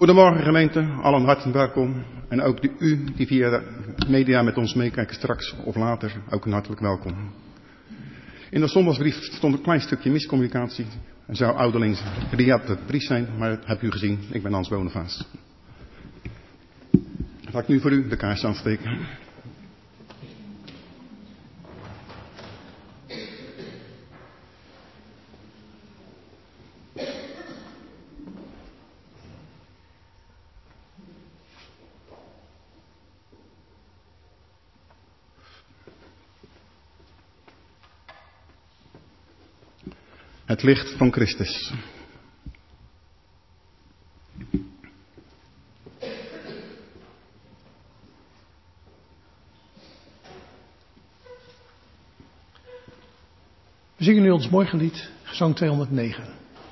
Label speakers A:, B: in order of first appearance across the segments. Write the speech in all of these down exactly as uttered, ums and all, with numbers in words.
A: Goedemorgen gemeente, allen hartelijk welkom. En ook de, u die via de media met ons meekijken straks of later, ook een hartelijk welkom. In de zondagsbrief stond een klein stukje miscommunicatie. En zou ouderlings Riyad de Vries zijn, maar dat heb u gezien. Ik ben Hans Bonavaas. Ga ik nu voor u de kaars aansteken. Het licht van Christus.
B: We zingen nu ons morgenlied, gezang tweehonderdnegen.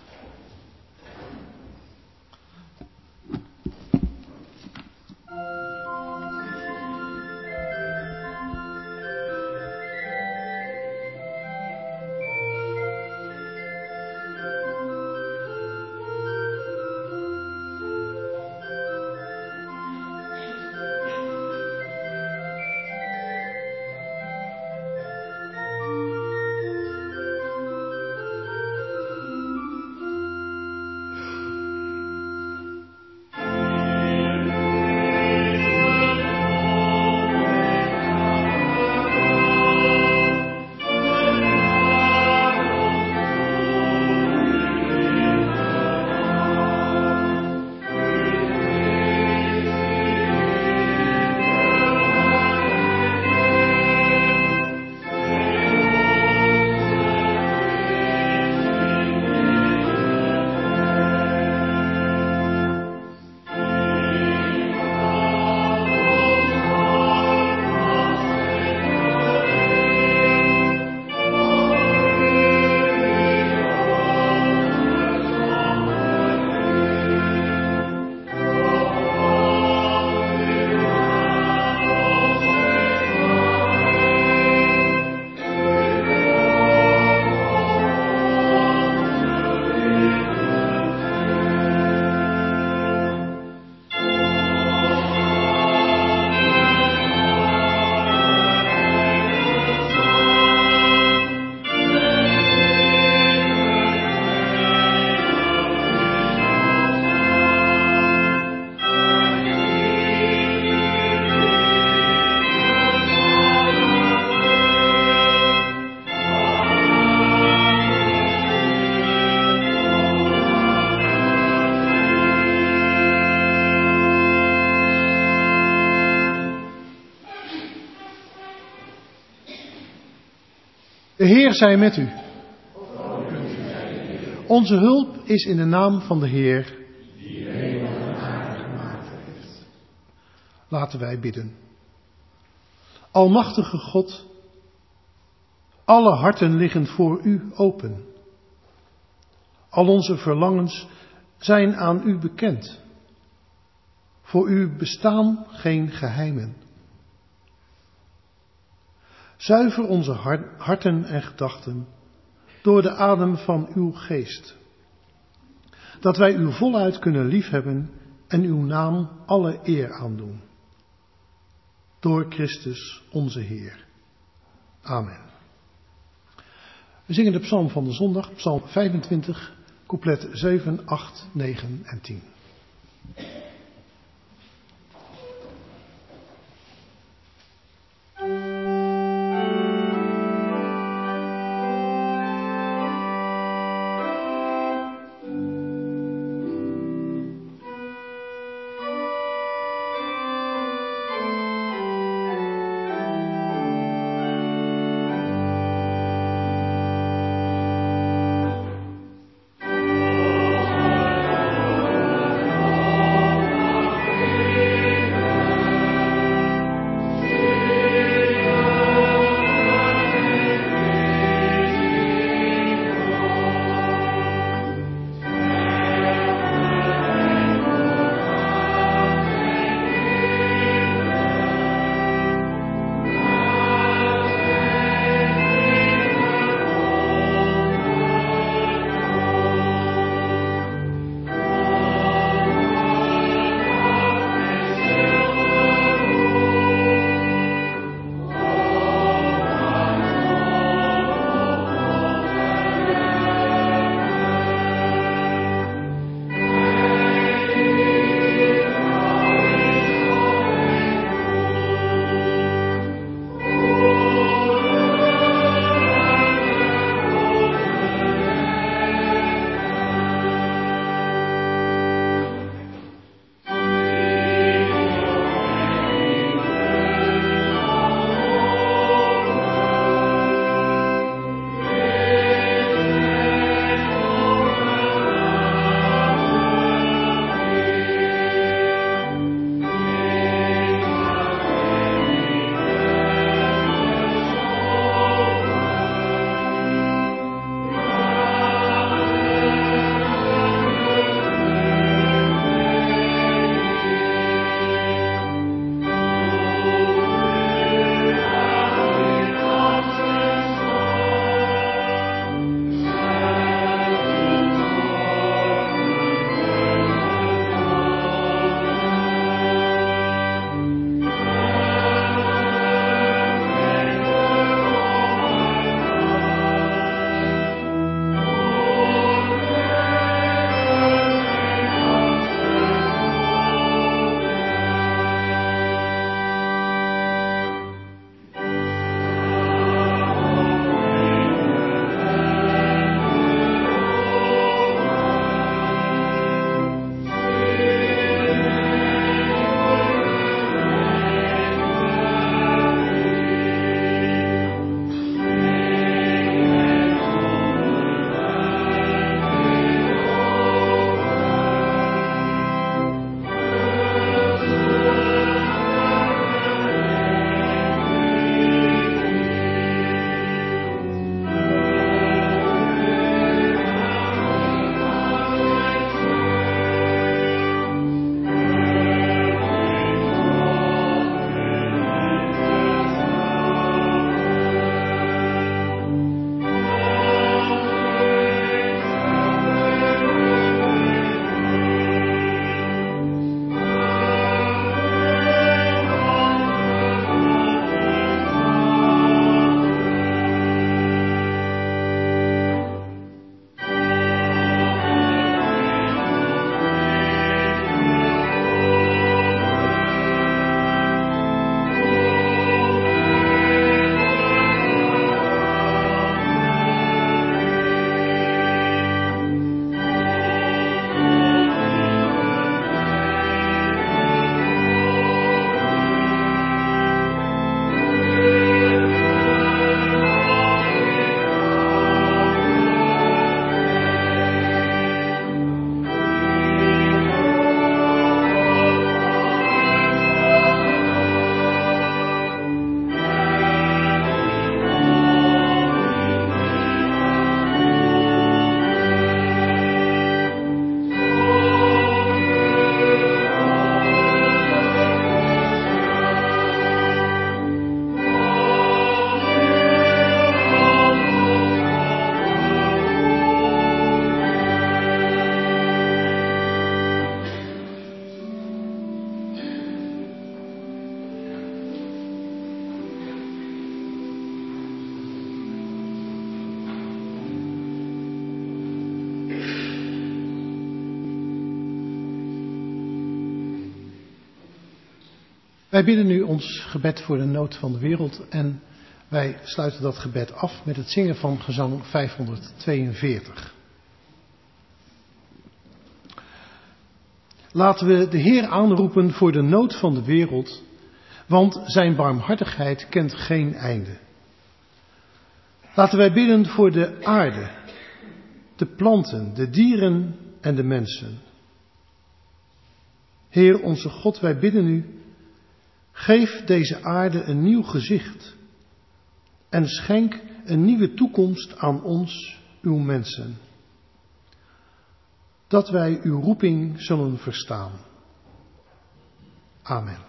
B: De Heer zij met u. Onze hulp is in de naam van de Heer, die de hemel en aarde gemaakt heeft. Laten wij bidden. Almachtige God, alle harten liggen voor u open. Al onze verlangens zijn aan u bekend. Voor u bestaan geen geheimen. Zuiver onze harten en gedachten door de adem van uw geest. Dat wij u voluit kunnen liefhebben en uw naam alle eer aandoen. Door Christus onze Heer. Amen. We zingen de psalm van de zondag, psalm vijfentwintig, couplet zeven, acht, negen en tien.
C: Oh
B: Wij bidden nu ons gebed voor de nood van de wereld en wij sluiten dat gebed af met het zingen van gezang vijfhonderdtweeënveertig. Laten we de Heer aanroepen voor de nood van de wereld, want zijn barmhartigheid kent geen einde. Laten wij bidden voor de aarde, de planten, de dieren en de mensen. Heer onze God, wij bidden u, geef deze aarde een nieuw gezicht en schenk een nieuwe toekomst aan ons, uw mensen. Dat wij uw roeping zullen verstaan. Amen.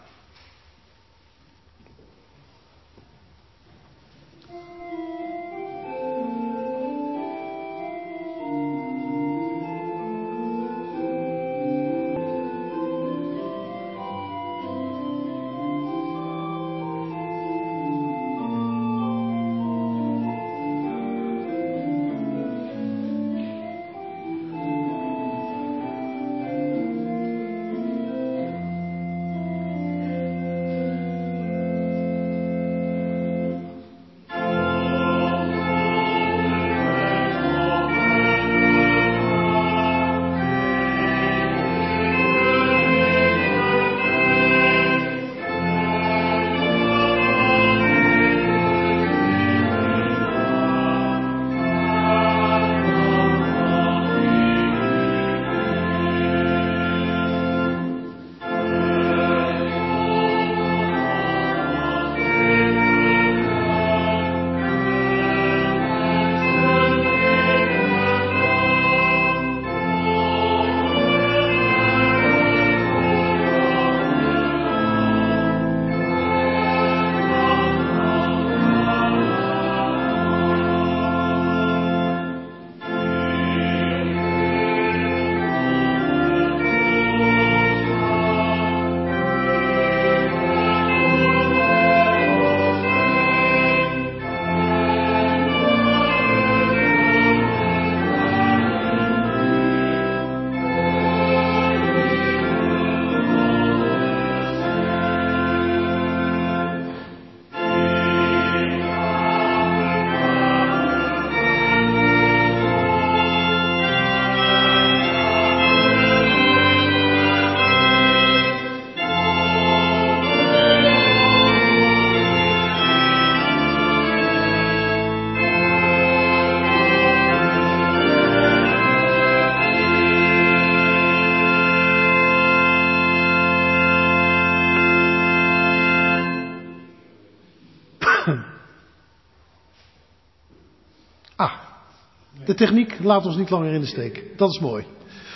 B: De techniek laat ons niet langer in de steek. Dat is mooi.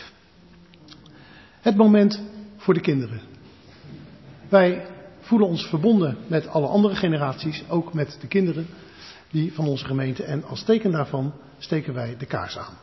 B: Het moment voor de kinderen. Wij voelen ons verbonden met alle andere generaties, ook met de kinderen die van onze gemeente. En als teken daarvan steken wij de kaars aan.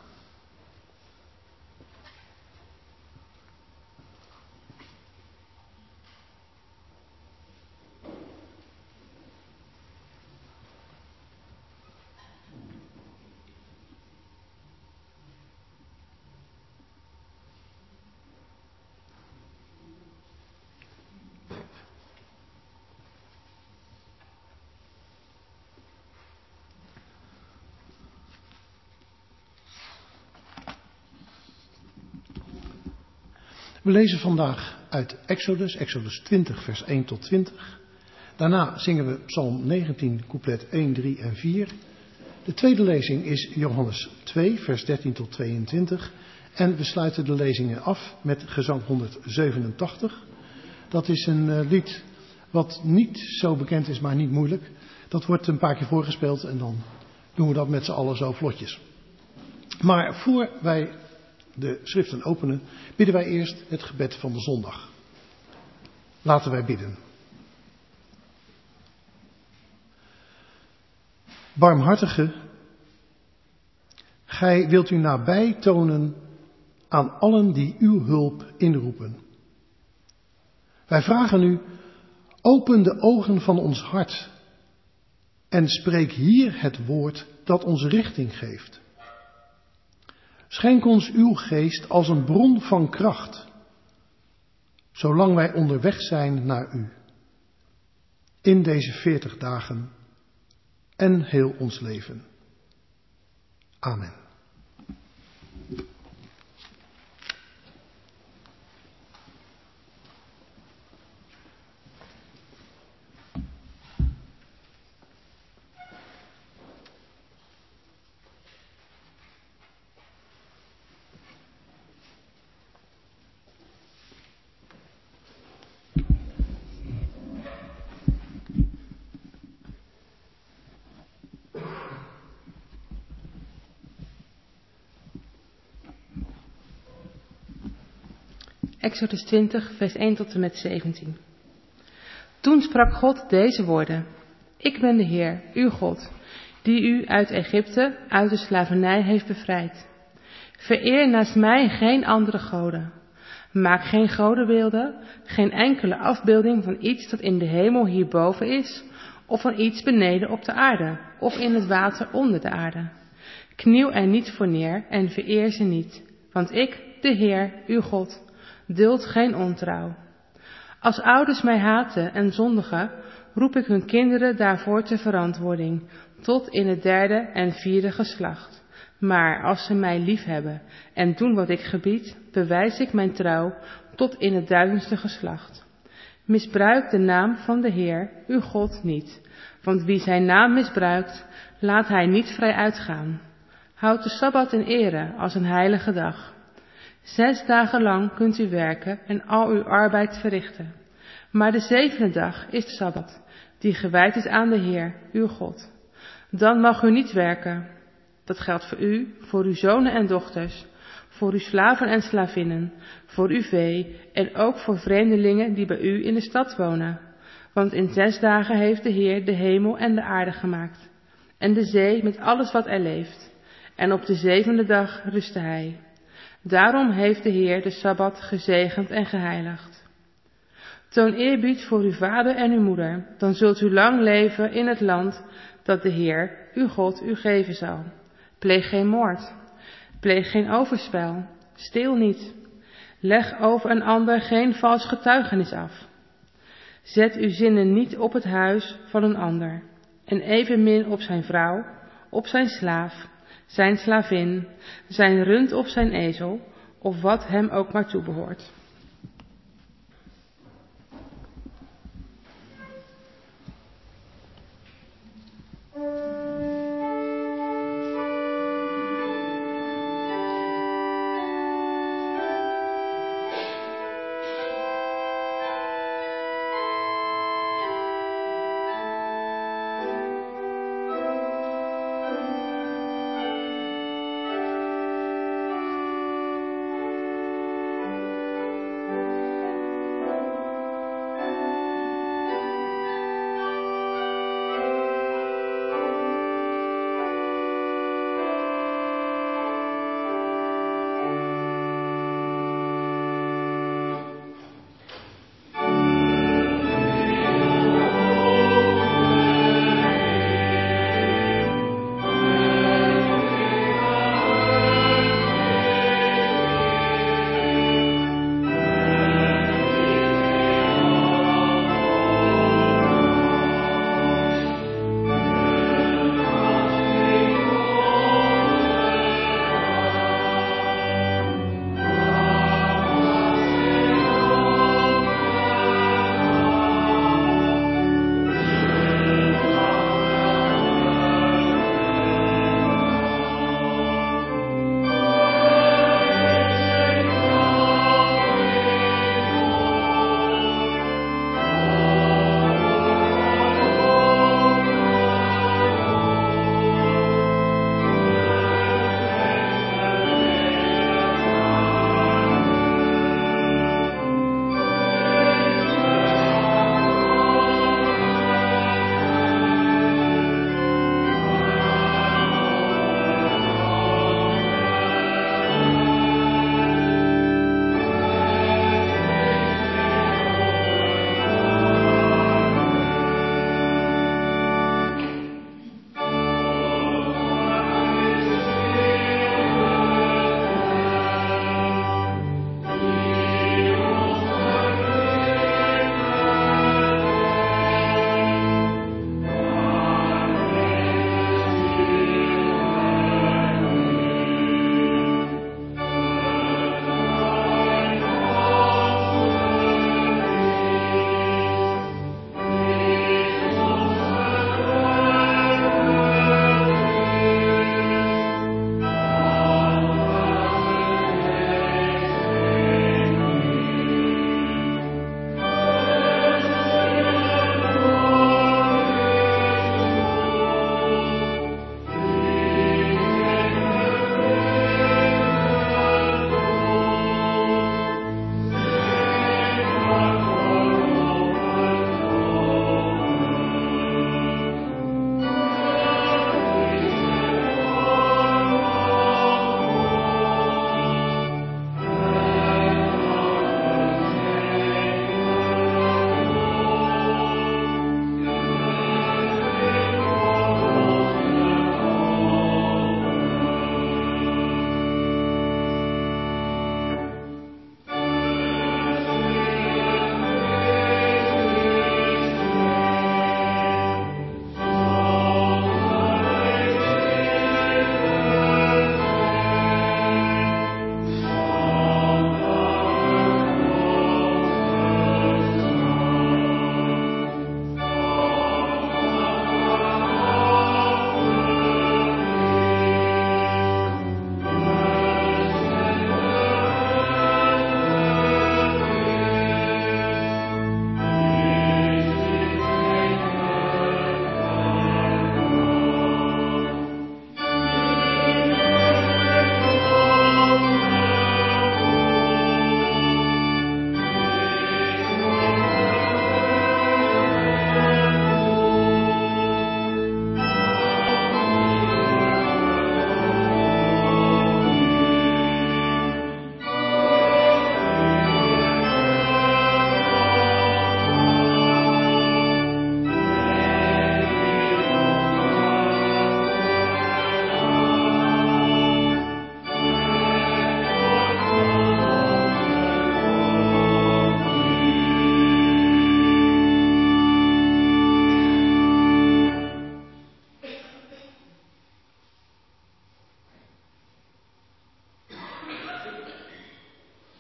B: We lezen vandaag uit Exodus, Exodus twintig, vers één tot twintig. Daarna zingen we Psalm negentien, couplet één, drie en vier. De tweede lezing is Johannes twee, vers dertien tot tweeëntwintig. En we sluiten de lezingen af met gezang honderdzevenentachtig. Dat is een uh, lied wat niet zo bekend is, maar niet moeilijk. Dat wordt een paar keer voorgespeeld en dan doen we dat met z'n allen zo vlotjes. Maar voor wij de schriften openen, bidden wij eerst het gebed van de zondag. Laten wij bidden. Barmhartige, gij wilt u nabij tonen aan allen die uw hulp inroepen. Wij vragen u, open de ogen van ons hart en spreek hier het woord dat ons richting geeft. Schenk ons uw geest als een bron van kracht, zolang wij onderweg zijn naar u. in deze veertig dagen en heel ons leven. Amen.
C: Exodus twintig, vers één tot en met zeventien. Toen sprak God deze woorden. Ik ben de Heer, uw God, die u uit Egypte, uit de slavernij heeft bevrijd. Vereer naast mij geen andere goden. Maak geen godenbeelden, geen enkele afbeelding van iets dat in de hemel hierboven is, of van iets beneden op de aarde, of in het water onder de aarde. Kniel er niet voor neer en vereer ze niet, want ik, de Heer, uw God, duld geen ontrouw. Als ouders mij haten en zondigen, roep ik hun kinderen daarvoor ter verantwoording, tot in het derde en vierde geslacht. Maar als ze mij liefhebben en doen wat ik gebied, bewijs ik mijn trouw tot in het duizendste geslacht. Misbruik de naam van de Heer, uw God, niet, want wie zijn naam misbruikt, laat hij niet vrij uitgaan. Houd de Sabbat in ere als een heilige dag. Zes dagen lang kunt u werken en al uw arbeid verrichten. Maar de zevende dag is de Sabbat, die gewijd is aan de Heer, uw God. Dan mag u niet werken. Dat geldt voor u, voor uw zonen en dochters, voor uw slaven en slavinnen, voor uw vee en ook voor vreemdelingen die bij u in de stad wonen. Want in zes dagen heeft de Heer de hemel en de aarde gemaakt, en de zee met alles wat er leeft. En op de zevende dag rustte hij. Daarom heeft de Heer de Sabbat gezegend en geheiligd. Toon eerbied voor uw vader en uw moeder, dan zult u lang leven in het land dat de Heer, uw God, u geven zal. Pleeg geen moord, pleeg geen overspel, steel niet, leg over een ander geen vals getuigenis af. Zet uw zinnen niet op het huis van een ander, en evenmin op zijn vrouw, op zijn slaaf, zijn slavin, zijn rund of zijn ezel, of wat hem ook maar toebehoort.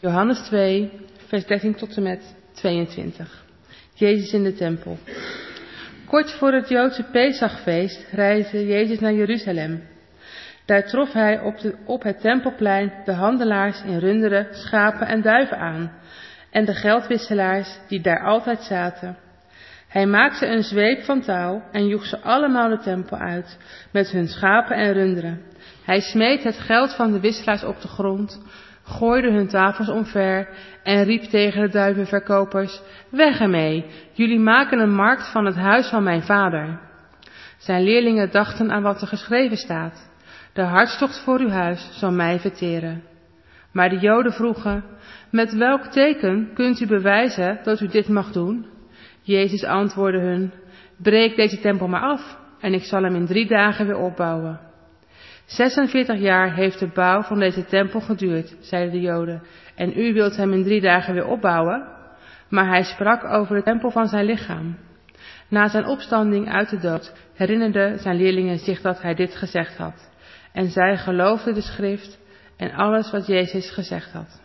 C: Johannes twee, vers dertien tot en met tweeëntwintig. Jezus in de tempel. Kort voor het Joodse Pesachfeest reisde Jezus naar Jeruzalem. Daar trof hij op, de, op het tempelplein de handelaars in runderen, schapen en duiven aan en de geldwisselaars die daar altijd zaten. Hij maakte een zweep van touw en joeg ze allemaal de tempel uit met hun schapen en runderen. Hij smeet het geld van de wisselaars op de grond, gooide hun tafels omver en riep tegen de duivenverkopers: weg ermee, jullie maken een markt van het huis van mijn vader. Zijn leerlingen dachten aan wat er geschreven staat: de hartstocht voor uw huis zal mij verteren. Maar de Joden vroegen: met welk teken kunt u bewijzen dat u dit mag doen? Jezus antwoordde hun: breek deze tempel maar af en ik zal hem in drie dagen weer opbouwen. zesenveertig jaar heeft de bouw van deze tempel geduurd, zeiden de Joden, en u wilt hem in drie dagen weer opbouwen? Maar hij sprak over de tempel van zijn lichaam. Na zijn opstanding uit de dood herinnerden zijn leerlingen zich dat hij dit gezegd had. En zij geloofden de schrift en alles wat Jezus gezegd had.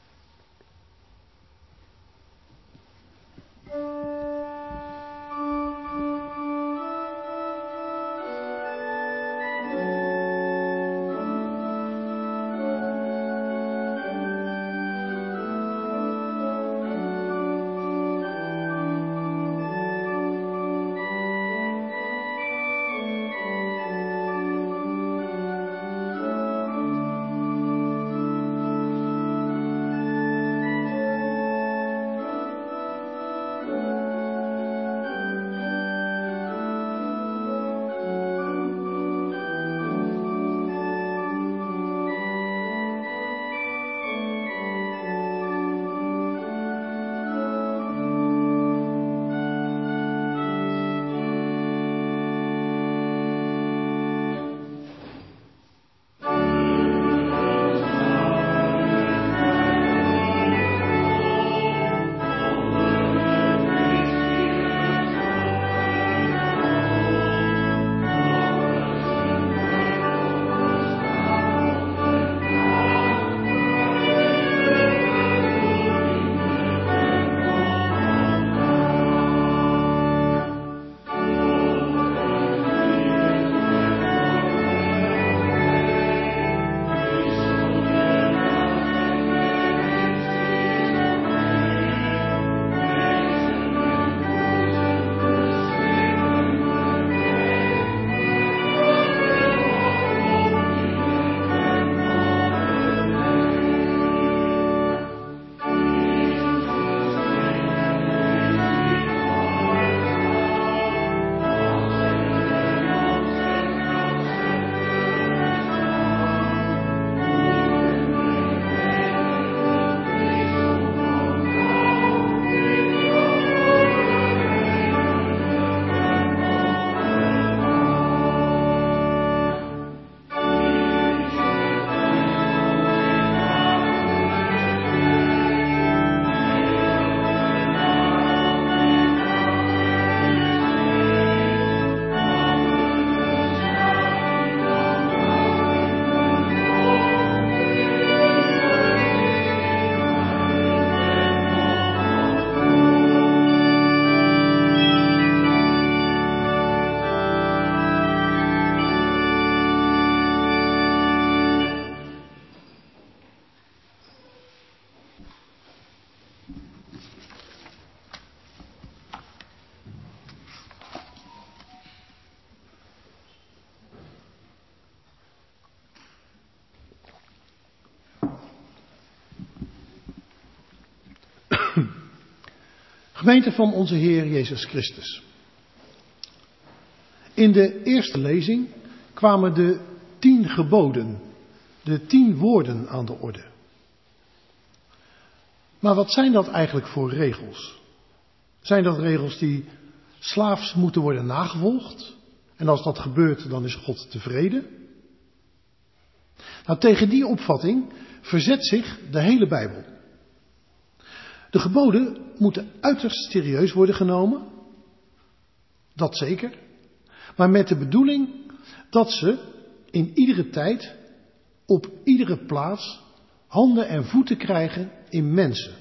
B: Gemeente van onze Heer Jezus Christus. In de eerste lezing kwamen de tien geboden, de tien woorden aan de orde. Maar wat zijn dat eigenlijk voor regels? Zijn dat regels die slaafs moeten worden nagevolgd? En als dat gebeurt, dan is God tevreden? Nou, tegen die opvatting verzet zich de hele Bijbel. De geboden moeten uiterst serieus worden genomen. Dat zeker. Maar met de bedoeling dat ze in iedere tijd, op iedere plaats, handen en voeten krijgen in mensen.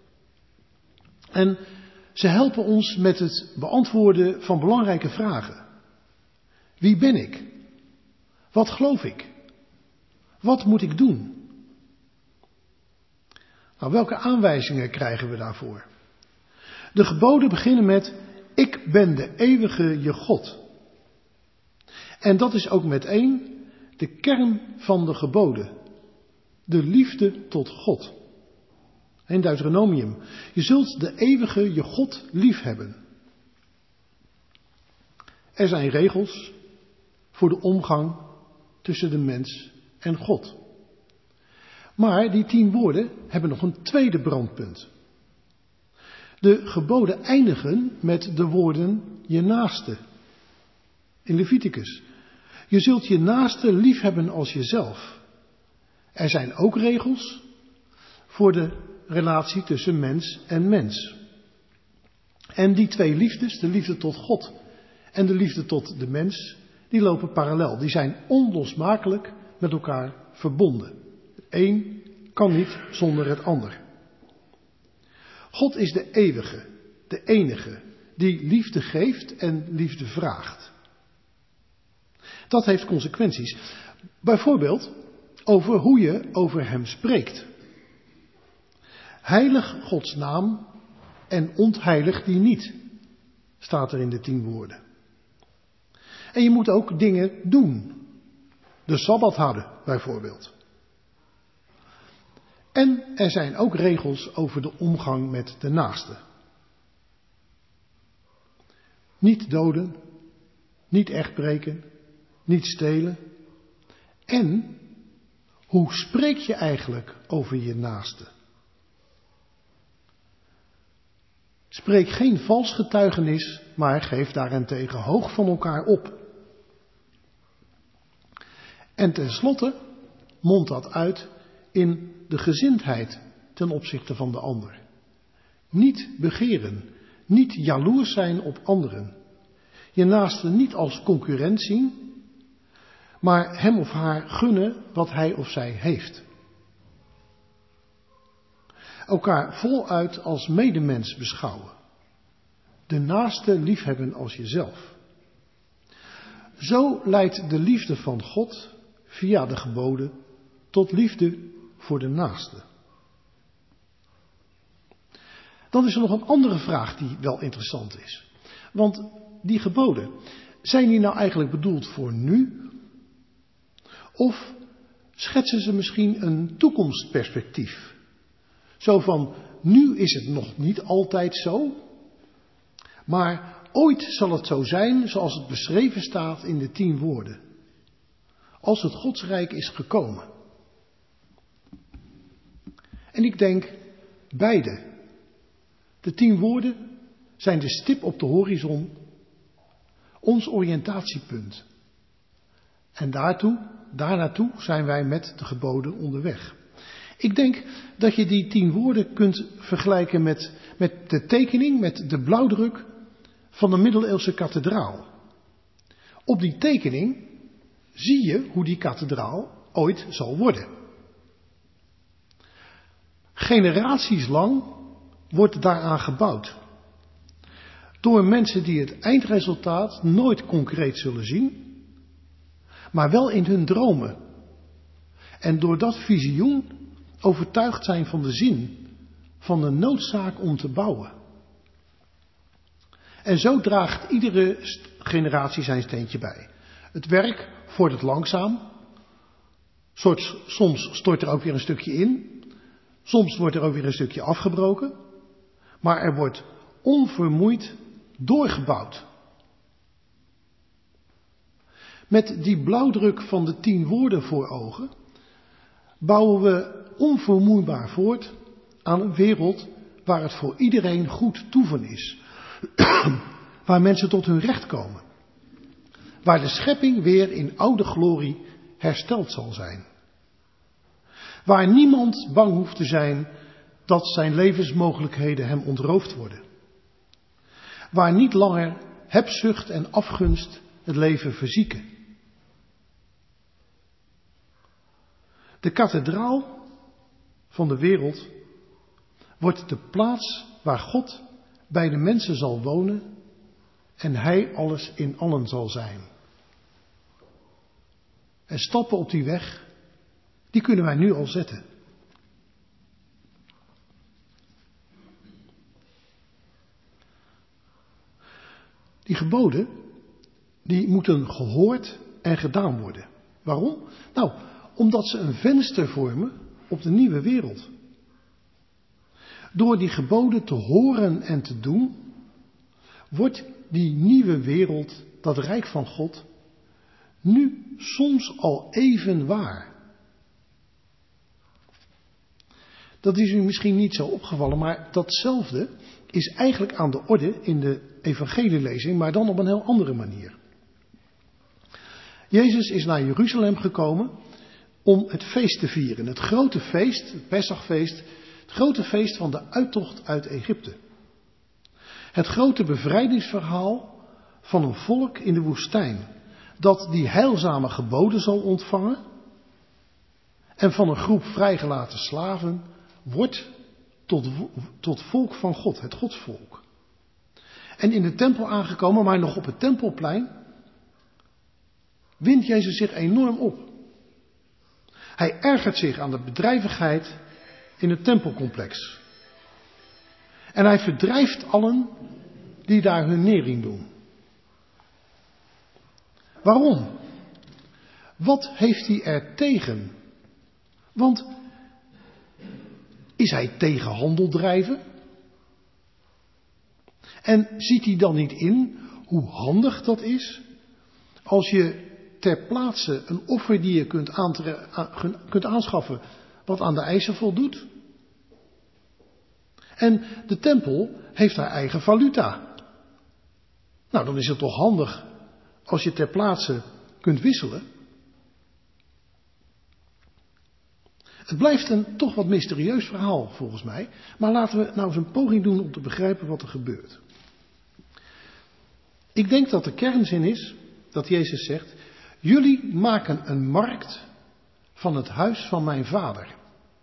B: En ze helpen ons met het beantwoorden van belangrijke vragen. Wie ben ik? Wat geloof ik? Wat moet ik doen? Nou, welke aanwijzingen krijgen we daarvoor? De geboden beginnen met: ik ben de eeuwige je God. En dat is ook meteen de kern van de geboden. De liefde tot God. In Deuteronomium. Je zult de eeuwige je God lief hebben. Er zijn regels voor de omgang tussen de mens en God. Maar die tien woorden hebben nog een tweede brandpunt. De geboden eindigen met de woorden je naaste. In Leviticus. Je zult je naaste lief hebben als jezelf. Er zijn ook regels voor de relatie tussen mens en mens. En die twee liefdes, de liefde tot God en de liefde tot de mens, die lopen parallel. Die zijn onlosmakelijk met elkaar verbonden. Het een kan niet zonder het ander. God is de eeuwige, de enige, die liefde geeft en liefde vraagt. Dat heeft consequenties. Bijvoorbeeld over hoe je over hem spreekt. Heilig Gods naam en ontheilig die niet, staat er in de tien woorden. En je moet ook dingen doen. De Sabbat houden, bijvoorbeeld. En er zijn ook regels over de omgang met de naaste. Niet doden, niet echtbreken, niet stelen. En hoe spreek je eigenlijk over je naaste? Spreek geen vals getuigenis, maar geef daarentegen hoog van elkaar op. En tenslotte mondt dat uit in de gezindheid ten opzichte van de ander. Niet begeren, niet jaloers zijn op anderen. Je naaste niet als concurrent zien, maar hem of haar gunnen wat hij of zij heeft. Elkaar voluit als medemens beschouwen. De naaste liefhebben als jezelf. Zo leidt de liefde van God via de geboden tot liefde voor de naaste. Dan is er nog een andere vraag die wel interessant is. Want die geboden, zijn die nou eigenlijk bedoeld voor nu? Of schetsen ze misschien een toekomstperspectief? Zo van, nu is het nog niet altijd zo, maar ooit zal het zo zijn zoals het beschreven staat in de tien woorden. Als het Godsrijk is gekomen. En ik denk, beide. De tien woorden zijn de stip op de horizon, ons oriëntatiepunt. En daartoe, daarnaartoe zijn wij met de geboden onderweg. Ik denk dat je die tien woorden kunt vergelijken met, met de tekening, met de blauwdruk van de middeleeuwse kathedraal. Op die tekening zie je hoe die kathedraal ooit zal worden. Generaties lang wordt daaraan gebouwd. Door mensen die het eindresultaat nooit concreet zullen zien, maar wel in hun dromen. En door dat visioen overtuigd zijn van de zin, van de noodzaak om te bouwen. En zo draagt iedere generatie zijn steentje bij. Het werk vordert langzaam. Soms stort er ook weer een stukje in. Soms wordt er ook weer een stukje afgebroken. Maar er wordt onvermoeid doorgebouwd. Met die blauwdruk van de tien woorden voor ogen bouwen we onvermoeibaar voort aan een wereld waar het voor iedereen goed toeven is. Waar mensen tot hun recht komen. Waar de schepping weer in oude glorie hersteld zal zijn. Waar niemand bang hoeft te zijn dat zijn levensmogelijkheden hem ontroofd worden. Waar niet langer hebzucht en afgunst het leven verzieken. De kathedraal van de wereld wordt de plaats waar God bij de mensen zal wonen en hij alles in allen zal zijn. En stappen op die weg, die kunnen wij nu al zetten. Die geboden, die moeten gehoord en gedaan worden. Waarom? Nou, omdat ze een venster vormen op de nieuwe wereld. Door die geboden te horen en te doen, wordt die nieuwe wereld, dat rijk van God, nu soms al even waar. Dat is u misschien niet zo opgevallen, maar datzelfde is eigenlijk aan de orde in de evangelielezing, maar dan op een heel andere manier. Jezus is naar Jeruzalem gekomen om het feest te vieren. Het grote feest, het Pesachfeest, het grote feest van de uittocht uit Egypte. Het grote bevrijdingsverhaal van een volk in de woestijn, dat die heilzame geboden zal ontvangen en van een groep vrijgelaten slaven wordt tot, tot volk van God, het godsvolk. En in de tempel aangekomen, maar nog op het tempelplein, wint Jezus zich enorm op. Hij ergert zich aan de bedrijvigheid in het tempelcomplex. En hij verdrijft allen die daar hun nering doen. Waarom? Wat heeft hij er tegen? Want is hij tegen handel drijven? En ziet hij dan niet in hoe handig dat is als je ter plaatse een offer die je kunt, aantre- kunt aanschaffen wat aan de eisen voldoet? En de tempel heeft haar eigen valuta. Nou, dan is het toch handig als je ter plaatse kunt wisselen. Het blijft een toch wat mysterieus verhaal volgens mij. Maar laten we nou eens een poging doen om te begrijpen wat er gebeurt. Ik denk dat de kernzin is dat Jezus zegt: jullie maken een markt van het huis van mijn vader.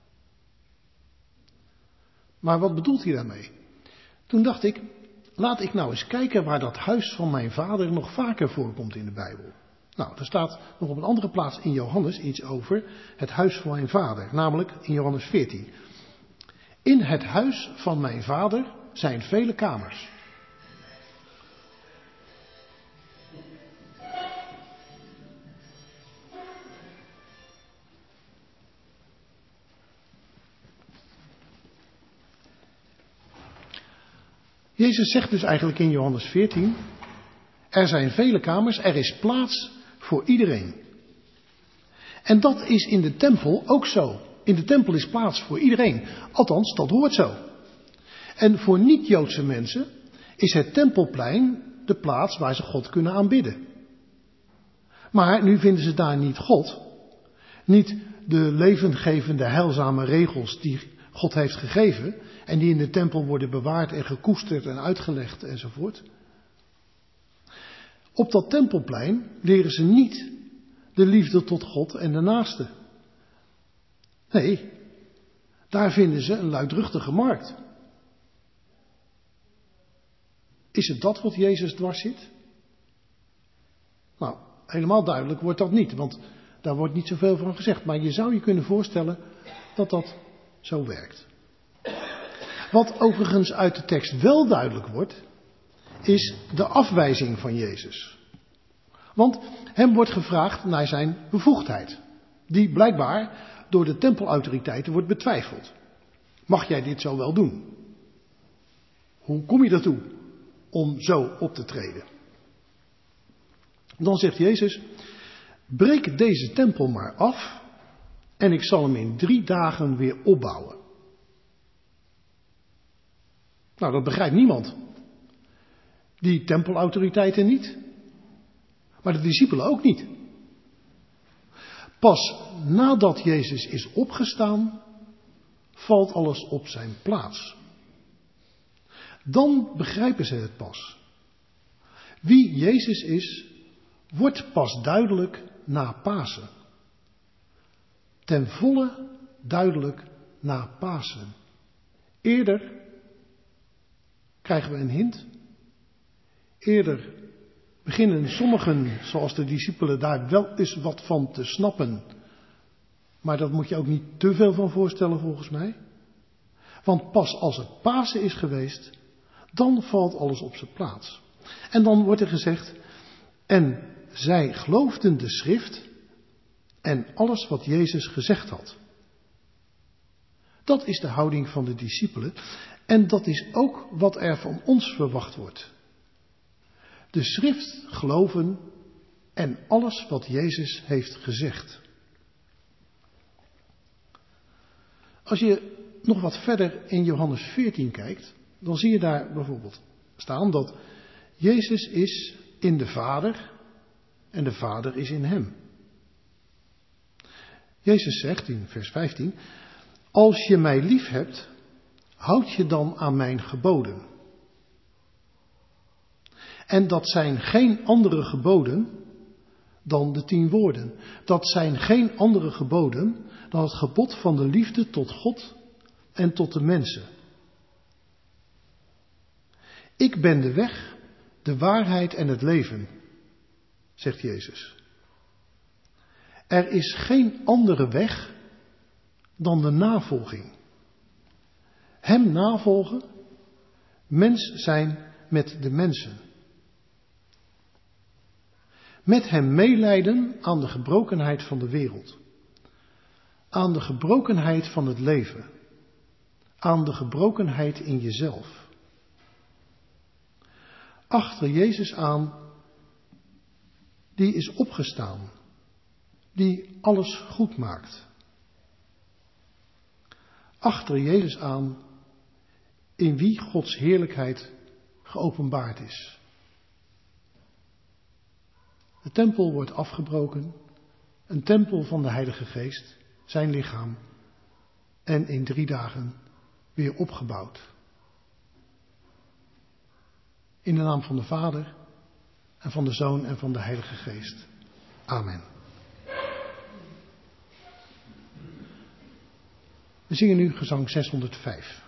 B: Maar wat bedoelt hij daarmee? Toen dacht ik, laat ik nou eens kijken waar dat huis van mijn vader nog vaker voorkomt in de Bijbel. Nou, er staat nog op een andere plaats in Johannes iets over het huis van mijn vader, namelijk in Johannes veertien. In het huis van mijn vader zijn vele kamers. Jezus zegt dus eigenlijk in Johannes veertien, er zijn vele kamers, er is plaats voor iedereen. En dat is in de tempel ook zo. In de tempel is plaats voor iedereen. Althans, dat hoort zo. En voor niet-Joodse mensen is het tempelplein de plaats waar ze God kunnen aanbidden. Maar nu vinden ze daar niet God. Niet de levendgevende, heilzame regels die God heeft gegeven en die in de tempel worden bewaard en gekoesterd en uitgelegd enzovoort. Op dat tempelplein leren ze niet de liefde tot God en de naaste. Nee, daar vinden ze een luidruchtige markt. Is het dat wat Jezus dwars zit? Nou, helemaal duidelijk wordt dat niet, want daar wordt niet zoveel van gezegd. Maar je zou je kunnen voorstellen dat dat zo werkt. Wat overigens uit de tekst wel duidelijk wordt, is de afwijzing van Jezus. Want hem wordt gevraagd naar zijn bevoegdheid, die blijkbaar door de tempelautoriteiten wordt betwijfeld. Mag jij dit zo wel doen? Hoe kom je daartoe om zo op te treden? Dan zegt Jezus, breek deze tempel maar af en ik zal hem in drie dagen weer opbouwen. Nou, dat begrijpt niemand. Die tempelautoriteiten niet. Maar de discipelen ook niet. Pas nadat Jezus is opgestaan, valt alles op zijn plaats. Dan begrijpen ze het pas. Wie Jezus is, wordt pas duidelijk na Pasen. Ten volle duidelijk na Pasen. Eerder krijgen we een hint. Eerder beginnen sommigen, zoals de discipelen, daar wel eens wat van te snappen. Maar dat moet je ook niet te veel van voorstellen volgens mij. Want pas als het Pasen is geweest, dan valt alles op zijn plaats. En dan wordt er gezegd, en zij geloofden de schrift en alles wat Jezus gezegd had. Dat is de houding van de discipelen en dat is ook wat er van ons verwacht wordt. De schrift geloven en alles wat Jezus heeft gezegd. Als je nog wat verder in Johannes veertien kijkt, dan zie je daar bijvoorbeeld staan dat Jezus is in de Vader en de Vader is in hem. Jezus zegt in vers vijftien, als je mij lief hebt, houd je dan aan mijn geboden. En dat zijn geen andere geboden dan de tien woorden. Dat zijn geen andere geboden dan het gebod van de liefde tot God en tot de mensen. Ik ben de weg, de waarheid en het leven, zegt Jezus. Er is geen andere weg dan de navolging. Hem navolgen, mens zijn met de mensen. Met hem meelijden aan de gebrokenheid van de wereld. Aan de gebrokenheid van het leven. Aan de gebrokenheid in jezelf. Achter Jezus aan, die is opgestaan. Die alles goed maakt. Achter Jezus aan, in wie Gods heerlijkheid geopenbaard is. De tempel wordt afgebroken, een tempel van de Heilige Geest, zijn lichaam, en in drie dagen weer opgebouwd. In de naam van de Vader en van de Zoon en van de Heilige Geest. Amen. We zingen nu gezang zeshonderdvijf.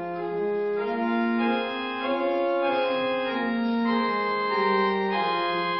D: Thank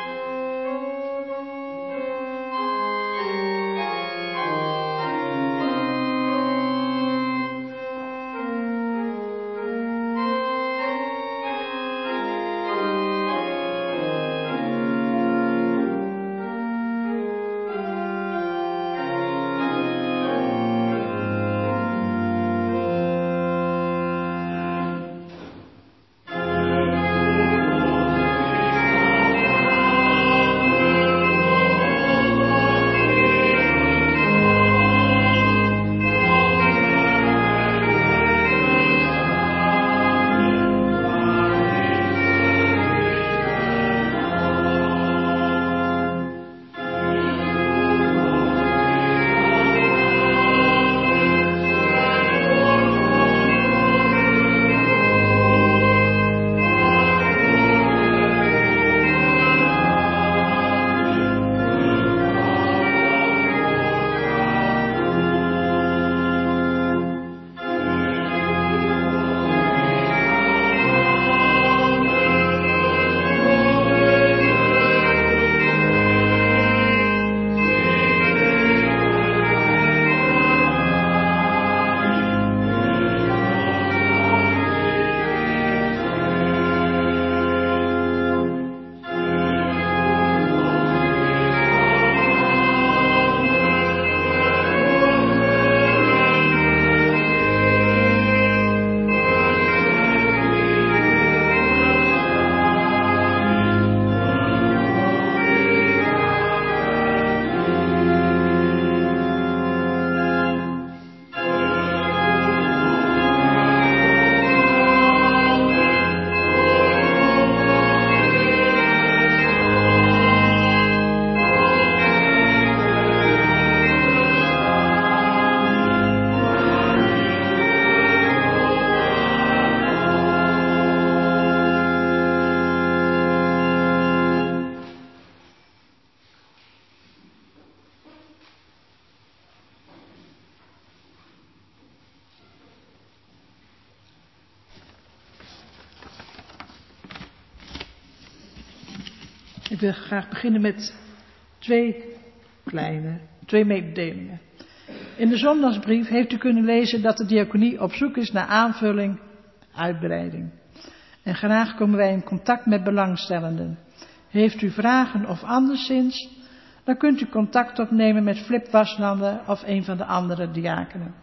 D: Ik wil graag beginnen met twee kleine, twee mededelingen. In de zondagsbrief heeft u kunnen lezen dat de diaconie op zoek is naar aanvulling, uitbreiding. En graag komen wij in contact met belangstellenden. Heeft u vragen of anderszins, dan kunt u contact opnemen met Flip Waslanden of een van de andere diakenen.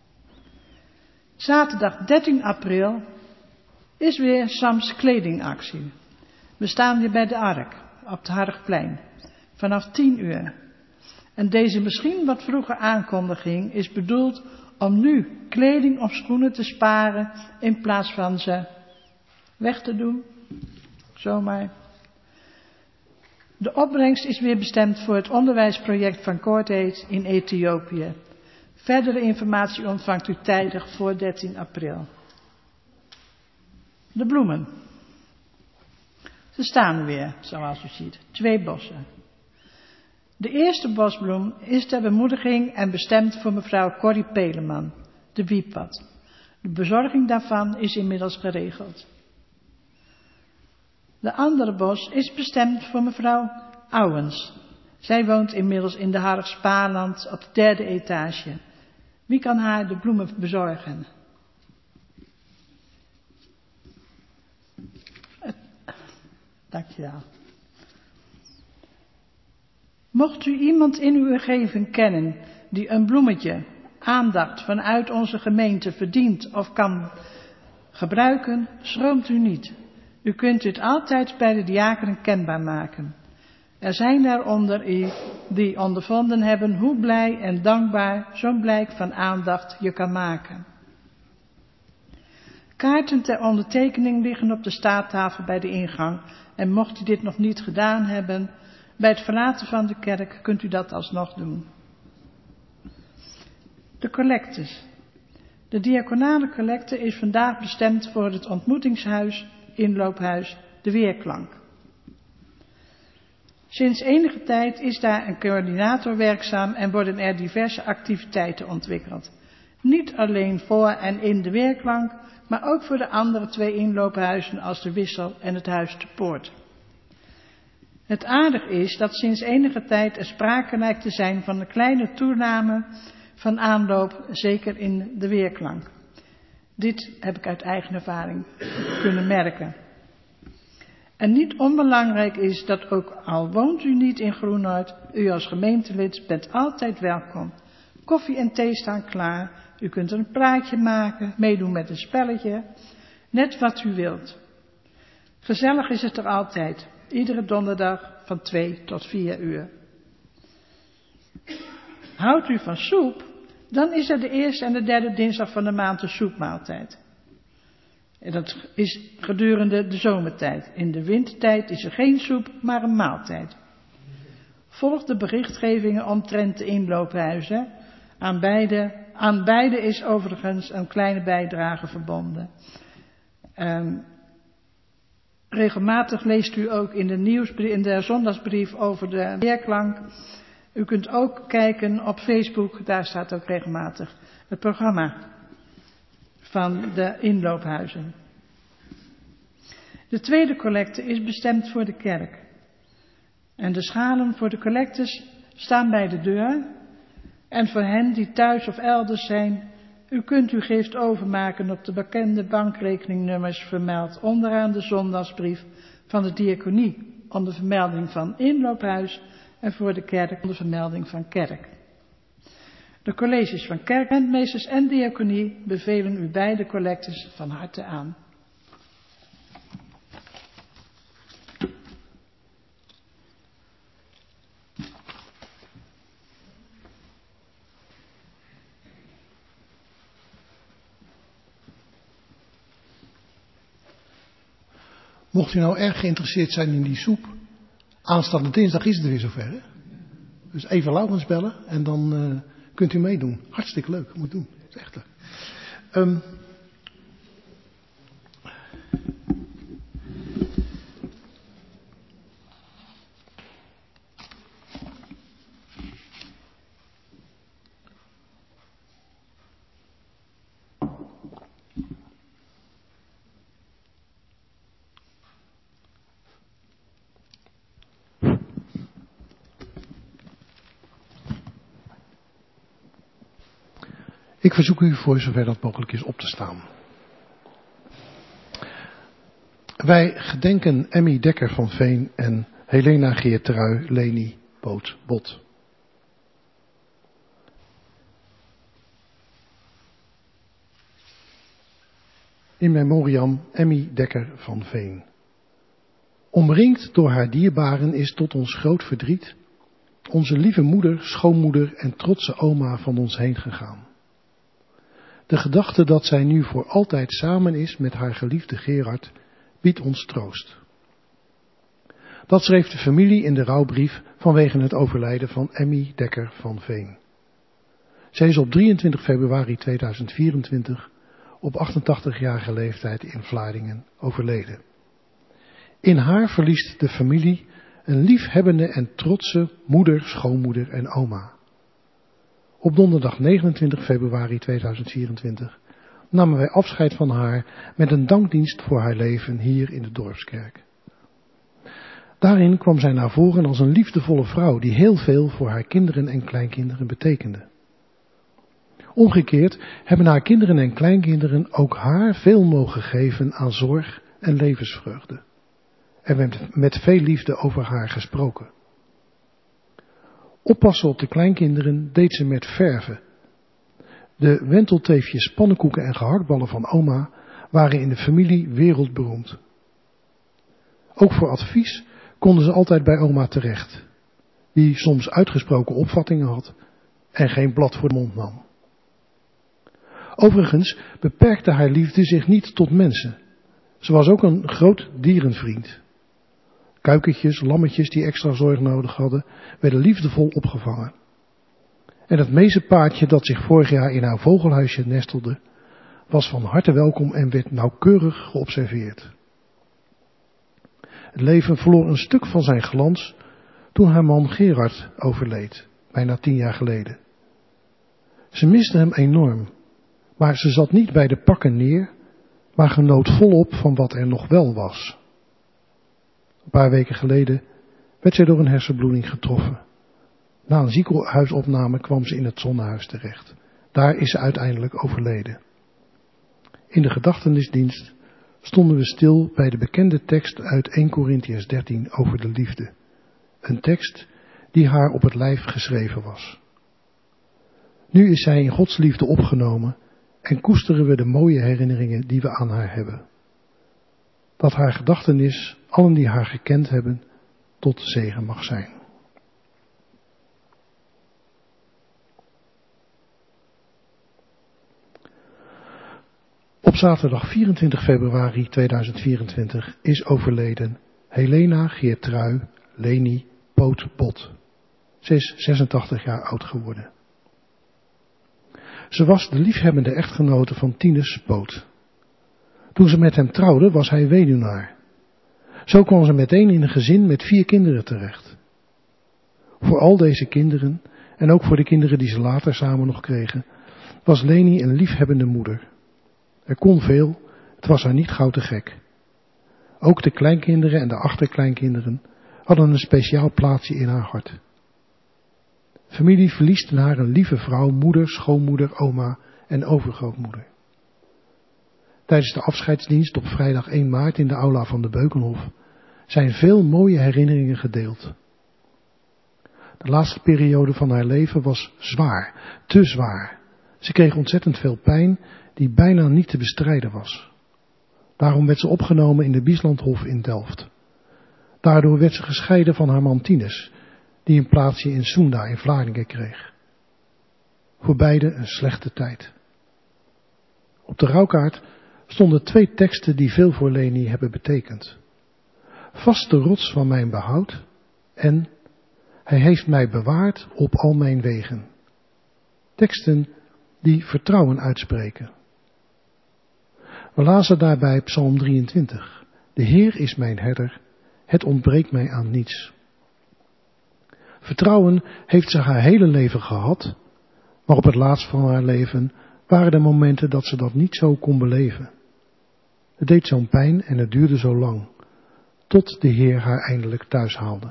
D: Zaterdag dertien april is weer Sams kledingactie. We staan weer bij de Ark op het Hargplein vanaf tien uur. En deze misschien wat vroege aankondiging is bedoeld om nu kleding of schoenen te sparen in plaats van ze weg te doen. Zomaar. De opbrengst is weer bestemd voor het onderwijsproject van Courtaid in Ethiopië. Verdere informatie ontvangt u tijdig voor dertien april. De bloemen. Ze staan er weer, zoals u ziet. Twee bossen. De eerste bosbloem is ter bemoediging en bestemd voor mevrouw Corrie Peleman, de Wiepad. De bezorging daarvan is inmiddels geregeld. De andere bos is bestemd voor mevrouw Ouwens. Zij woont inmiddels in de Harg Spaarland op de derde etage. Wie kan haar de bloemen bezorgen? Dankjewel. Mocht u iemand in uw omgeving kennen die een bloemetje, aandacht vanuit onze gemeente verdient of kan gebruiken, schroomt u niet. U kunt dit altijd bij de diakenen kenbaar maken. Er zijn daaronder die ondervonden hebben hoe blij en dankbaar zo'n blijk van aandacht je kan maken. Kaarten ter ondertekening liggen op de staattafel bij de ingang en mocht u dit nog niet gedaan hebben, bij het verlaten van de kerk kunt u dat alsnog doen. De collectes. De diaconale collecte is vandaag bestemd voor het ontmoetingshuis, inloophuis, de Weerklank. Sinds enige tijd is daar een coördinator werkzaam en worden er diverse activiteiten ontwikkeld. Niet alleen voor en in de Weerklank, maar ook voor de andere twee inloophuizen als de Wissel en het Huis te Poort. Het aardige is dat sinds enige tijd er sprake lijkt te zijn van een kleine toename van aanloop, zeker in de Weerklank. Dit heb ik uit eigen ervaring kunnen merken. En niet onbelangrijk is dat ook al woont u niet in Groenoord, u als gemeentelid bent altijd welkom. Koffie en thee staan klaar, u kunt een praatje maken, meedoen met een spelletje, net wat u wilt. Gezellig is het er altijd, iedere donderdag van twee tot vier uur. Houdt u van soep, dan is er de eerste en de derde dinsdag van de maand de soepmaaltijd. En dat is gedurende de zomertijd. In de wintertijd is er geen soep, maar een maaltijd. Volg de berichtgevingen omtrent de inloophuizen. Aan beide, aan beide is overigens een kleine bijdrage verbonden. Um, regelmatig leest u ook in de, nieuwsbrief, in de zondagsbrief over de Weerklank. U kunt ook kijken op Facebook, daar staat ook regelmatig het programma van de inloophuizen. De tweede collecte is bestemd voor de kerk. En de schalen voor de collectes staan bij de deur. En voor hen die thuis of elders zijn, u kunt uw gift overmaken op de bekende bankrekeningnummers vermeld onderaan de zondagsbrief van de diaconie onder vermelding van inloophuis en voor de kerk onder vermelding van kerk. De colleges van kerkentmeesters en diaconie bevelen u beide collectes van harte aan.
B: Mocht u nou erg geïnteresseerd zijn in die soep, aanstaande dinsdag is het weer zover. Hè? Dus even Laurens bellen en dan uh, kunt u meedoen. Hartstikke leuk, moet doen. Dat is echt leuk. Um, Ik verzoek u voor zover dat mogelijk is op te staan. Wij gedenken Emmy Dekker van Veen en Helena Geertrui Leni Boot Bot. In memoriam Emmy Dekker van Veen. Omringd door haar dierbaren is tot ons groot verdriet onze lieve moeder, schoonmoeder en trotse oma van ons heen gegaan. De gedachte dat zij nu voor altijd samen is met haar geliefde Gerard biedt ons troost. Dat schreef de familie in de rouwbrief vanwege het overlijden van Emmy Dekker van Veen. Zij is op drieëntwintig februari tweeduizend vierentwintig op achtentachtigjarige leeftijd in Vlaardingen overleden. In haar verliest de familie een liefhebbende en trotse moeder, schoonmoeder en oma. Op donderdag negenentwintig februari tweeduizend vierentwintig namen wij afscheid van haar met een dankdienst voor haar leven hier in de dorpskerk. Daarin kwam zij naar voren als een liefdevolle vrouw die heel veel voor haar kinderen en kleinkinderen betekende. Omgekeerd hebben haar kinderen en kleinkinderen ook haar veel mogen geven aan zorg en levensvreugde. En met, met veel liefde over haar gesproken. Oppassen op de kleinkinderen deed ze met verven. De wentelteefjes, pannenkoeken en gehaktballen van oma waren in de familie wereldberoemd. Ook voor advies konden ze altijd bij oma terecht, die soms uitgesproken opvattingen had en geen blad voor de mond nam. Overigens beperkte haar liefde zich niet tot mensen. Ze was ook een groot dierenvriend. Kuikentjes, lammetjes die extra zorg nodig hadden, werden liefdevol opgevangen. En het meezenpaardje dat zich vorig jaar in haar vogelhuisje nestelde, was van harte welkom en werd nauwkeurig geobserveerd. Het leven verloor een stuk van zijn glans toen haar man Gerard overleed, bijna tien jaar geleden. Ze miste hem enorm, maar ze zat niet bij de pakken neer, maar genoot volop van wat er nog wel was. Een paar weken geleden werd zij door een hersenbloeding getroffen. Na een ziekenhuisopname kwam ze in het zonnehuis terecht. Daar is ze uiteindelijk overleden. In de gedachtenisdienst stonden we stil bij de bekende tekst uit eerste Korintiërs dertien over de liefde. Een tekst die haar op het lijf geschreven was. Nu is zij in Gods liefde opgenomen en koesteren we de mooie herinneringen die we aan haar hebben. Dat haar gedachtenis allen die haar gekend hebben tot zegen mag zijn. Op zaterdag vierentwintig februari tweeduizend vierentwintig is overleden Helena Geertrui Leni Poot Bot. Ze is zesentachtig jaar oud geworden. Ze was de liefhebbende echtgenote van Tinus Poot. Toen ze met hem trouwde was hij weduwnaar. Zo kwam ze meteen in een gezin met vier kinderen terecht. Voor al deze kinderen en ook voor de kinderen die ze later samen nog kregen, was Leni een liefhebbende moeder. Er kon veel, het was haar niet gauw te gek. Ook de kleinkinderen en de achterkleinkinderen hadden een speciaal plaatsje in haar hart. Familie verliest in haar een lieve vrouw, moeder, schoonmoeder, oma en overgrootmoeder. Tijdens de afscheidsdienst op vrijdag één maart in de aula van de Beukenhof zijn veel mooie herinneringen gedeeld. De laatste periode van haar leven was zwaar, te zwaar. Ze kreeg ontzettend veel pijn die bijna niet te bestrijden was. Daarom werd ze opgenomen in de Bieslandhof in Delft. Daardoor werd ze gescheiden van haar man Tinus, die een plaatsje in Soenda in Vlaardingen kreeg. Voor beide een slechte tijd. Op de rouwkaart stonden twee teksten die veel voor Leni hebben betekend. Vaste rots van mijn behoud en hij heeft mij bewaard op al mijn wegen. Teksten die vertrouwen uitspreken. We lazen daarbij Psalm drieëntwintig. De Heer is mijn herder, het ontbreekt mij aan niets. Vertrouwen heeft ze haar hele leven gehad, maar op het laatst van haar leven waren er momenten dat ze dat niet zo kon beleven. Het deed zo'n pijn en het duurde zo lang, tot de Heer haar eindelijk thuis haalde.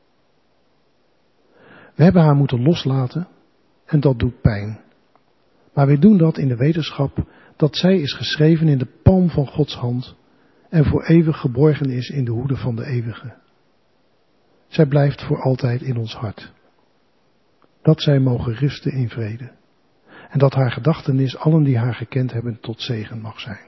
B: We hebben haar moeten loslaten en dat doet pijn. Maar wij doen dat in de wetenschap dat zij is geschreven in de palm van Gods hand en voor eeuwig geborgen is in de hoede van de eeuwige. Zij blijft voor altijd in ons hart. Dat zij mogen rusten in vrede. En dat haar gedachtenis allen die haar gekend hebben tot zegen mag zijn.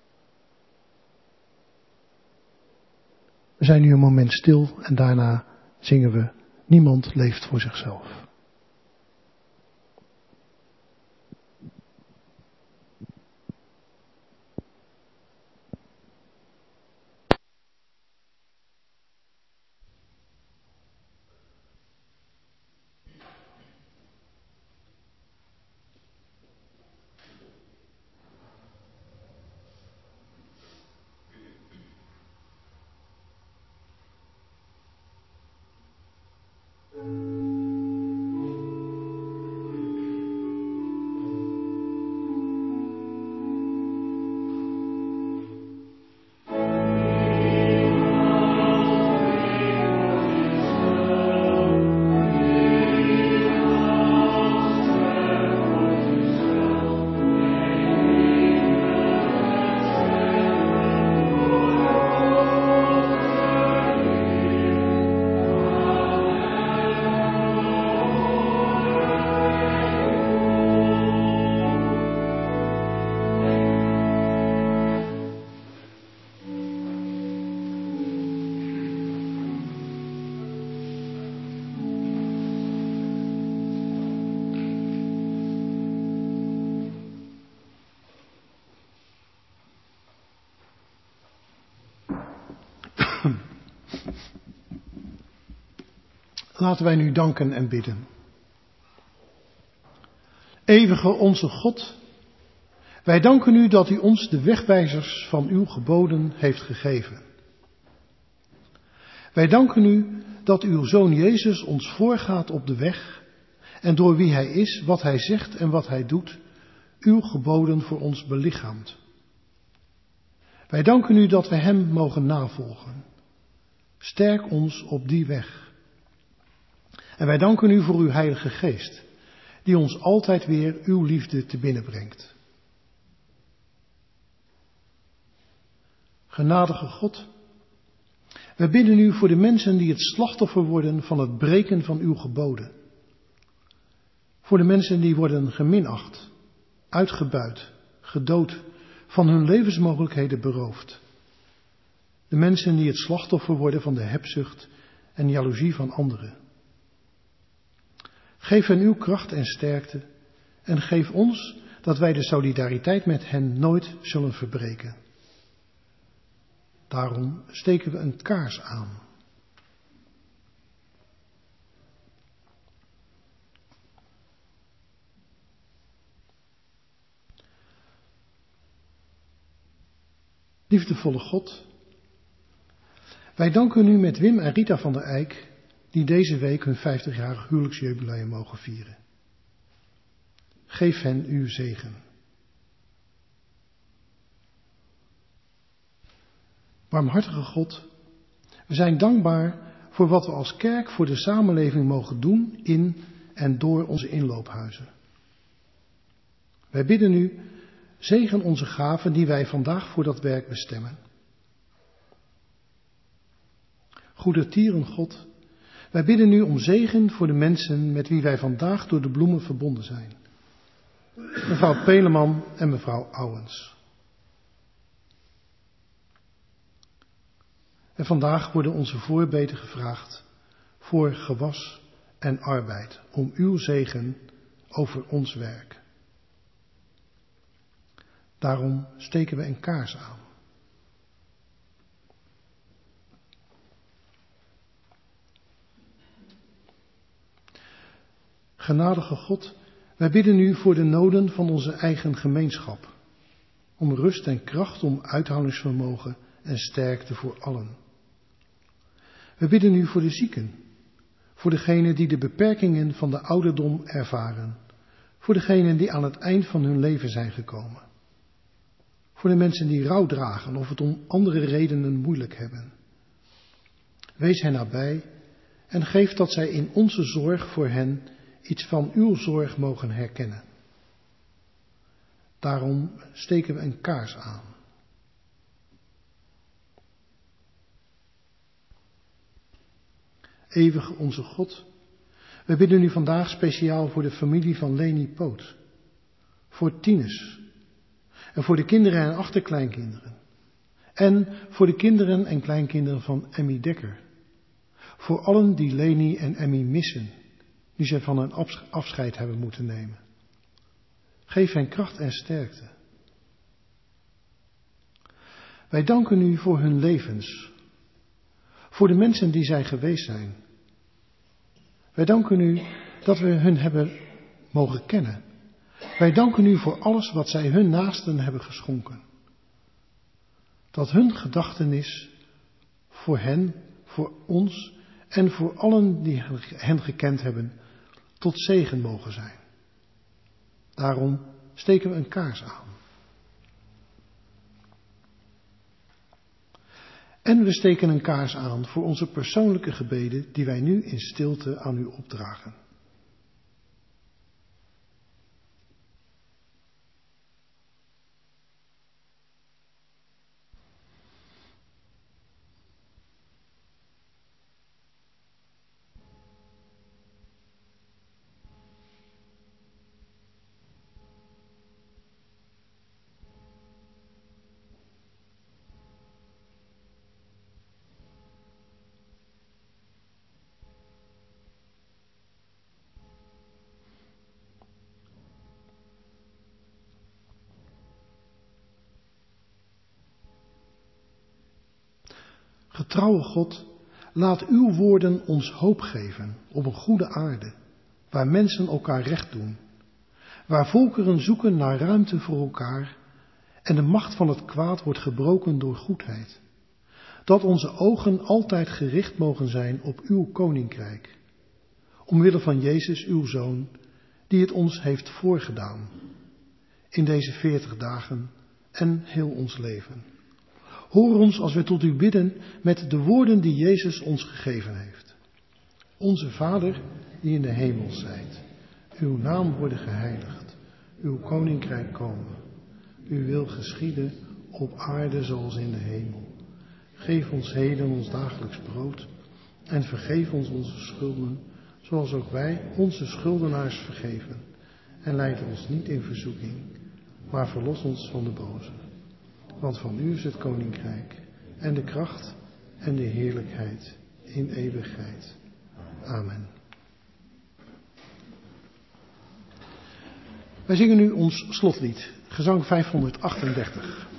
B: We zijn nu een moment stil en daarna zingen we: niemand leeft voor zichzelf. Laten wij nu danken en bidden. Eeuwige onze God, wij danken u dat u ons de wegwijzers van uw geboden heeft gegeven. Wij danken u dat uw Zoon Jezus ons voorgaat op de weg en door wie hij is, wat hij zegt en wat hij doet, uw geboden voor ons belichaamt. Wij danken u dat we hem mogen navolgen. Sterk ons op die weg. En wij danken u voor uw Heilige Geest, die ons altijd weer uw liefde te binnen brengt. Genadige God, wij bidden u voor de mensen die het slachtoffer worden van het breken van uw geboden. Voor de mensen die worden geminacht, uitgebuit, gedood, van hun levensmogelijkheden beroofd. De mensen die het slachtoffer worden van de hebzucht en jaloezie van anderen. Geef hen uw kracht en sterkte en geef ons dat wij de solidariteit met hen nooit zullen verbreken. Daarom steken we een kaars aan. Liefdevolle God, wij danken u met Wim en Rita van der Eyck, die deze week hun vijftigjarig huwelijksjubileum mogen vieren. Geef hen uw zegen. Barmhartige God, we zijn dankbaar voor wat we als kerk voor de samenleving mogen doen in en door onze inloophuizen. Wij bidden u, zegen onze gaven die wij vandaag voor dat werk bestemmen. Goedertieren God, wij bidden u om zegen voor de mensen met wie wij vandaag door de bloemen verbonden zijn. Mevrouw Peleman en mevrouw Ouwens. En vandaag worden onze voorbeden gevraagd voor gewas en arbeid, om uw zegen over ons werk. Daarom steken we een kaars aan. Genadige God, wij bidden u voor de noden van onze eigen gemeenschap. Om rust en kracht, om uithoudingsvermogen en sterkte voor allen. We bidden u voor de zieken, voor degenen die de beperkingen van de ouderdom ervaren, voor degenen die aan het eind van hun leven zijn gekomen, voor de mensen die rouw dragen of het om andere redenen moeilijk hebben. Wees hen nabij en geef dat zij in onze zorg voor hen iets van uw zorg mogen herkennen. Daarom steken we een kaars aan. Eeuwige onze God, we bidden u vandaag speciaal voor de familie van Leni Poot, voor Tinus en voor de kinderen en achterkleinkinderen en voor de kinderen en kleinkinderen van Emmy Dekker, voor allen die Leni en Emmy missen, nu zij van hen afscheid hebben moeten nemen. Geef hen kracht en sterkte. Wij danken u voor hun levens, voor de mensen die zij geweest zijn. Wij danken u dat we hun hebben mogen kennen. Wij danken u voor alles wat zij hun naasten hebben geschonken. Dat hun gedachtenis voor hen, voor ons en voor allen die hen gekend hebben, tot zegen mogen zijn. Daarom steken we een kaars aan. En we steken een kaars aan voor onze persoonlijke gebeden die wij nu in stilte aan u opdragen. Getrouwe God, laat uw woorden ons hoop geven op een goede aarde, waar mensen elkaar recht doen, waar volkeren zoeken naar ruimte voor elkaar en de macht van het kwaad wordt gebroken door goedheid. Dat onze ogen altijd gericht mogen zijn op uw koninkrijk, omwille van Jezus, uw Zoon, die het ons heeft voorgedaan in deze veertig dagen en heel ons leven. Hoor ons als we tot u bidden met de woorden die Jezus ons gegeven heeft. Onze Vader, die in de hemel zijt, uw naam worden geheiligd, uw koninkrijk komen. Uw wil geschieden op aarde zoals in de hemel. Geef ons heden ons dagelijks brood en vergeef ons onze schulden, zoals ook wij onze schuldenaars vergeven. En leid ons niet in verzoeking, maar verlos ons van de boze. Want van u is het koninkrijk en de kracht en de heerlijkheid in eeuwigheid. Amen. Wij zingen nu ons slotlied, gezang vijfhonderdachtendertig.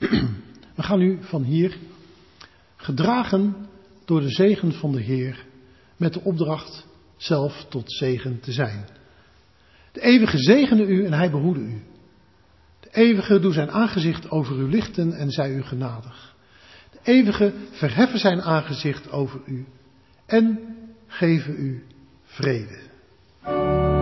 B: We gaan nu van hier, gedragen door de zegen van de Heer, met de opdracht zelf tot zegen te zijn. De eeuwige zegene u en hij behoede u. De eeuwige doe zijn aangezicht over u lichten en zij u genadig. De eeuwige verheffen zijn aangezicht over u en geven u vrede.